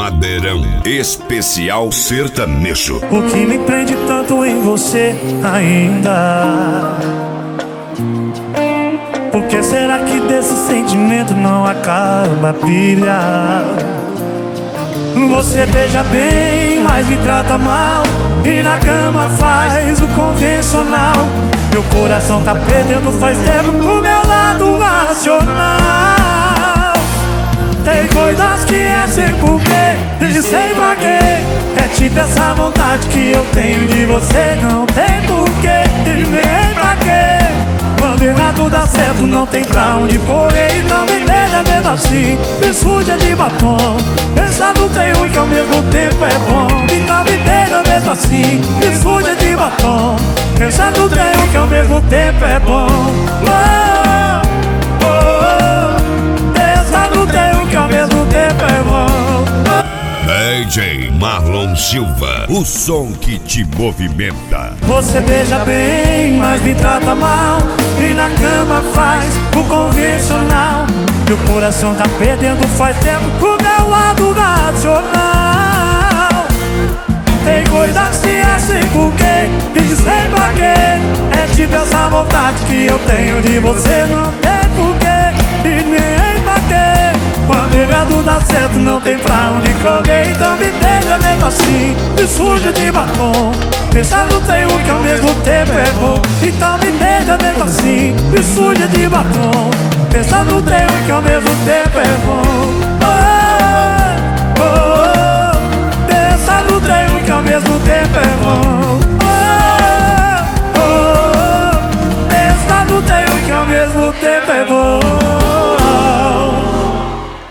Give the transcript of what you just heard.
Madeirão Especial Sertanejo. O que me prende tanto em você ainda? Por que será que desse sentimento não acaba a pilha? Você beija bem, mas me trata mal, e na cama faz o convencional. Meu coração tá perdendo faz tempo pro meu lado racional. Tem coisas que é sem porquê e sem pra quê. É tipo essa vontade que eu tenho de você. Não tem porquê e nem pra quê. Quando errado dá certo não tem pra onde correr. E não me deixa mesmo assim, me suja de batom. Pensando tem um que ao mesmo tempo é bom. E não me deixa mesmo assim, me suja de batom. Pensando tem um que ao mesmo tempo é bom. Oh, oh, oh. Pensando tem um que ao mesmo tempo é bom. DJ Marlon Silva, o som que te movimenta. Você beija bem, mas me trata mal, e na cama faz o convencional. Meu coração tá perdendo faz tempo pro meu lado racional. Tem coisas que é sem porquê e sem pra quê. É tipo essa vontade que eu tenho de você. Não tem porquê e nem pra quê. Quando errado dá certo não tem pra onde correr. Então me deixa mesmo assim, me suja de batom. Pensando tem um que ao mesmo tempo é bom. Então me deixa mesmo assim, me suja de batom. Pensando tem um que ao mesmo tempo é bom. Oh, oh, oh. Pensando tem um que ao mesmo tempo é bom. Oh, oh, oh. Pensando tem um que ao mesmo tempo é bom.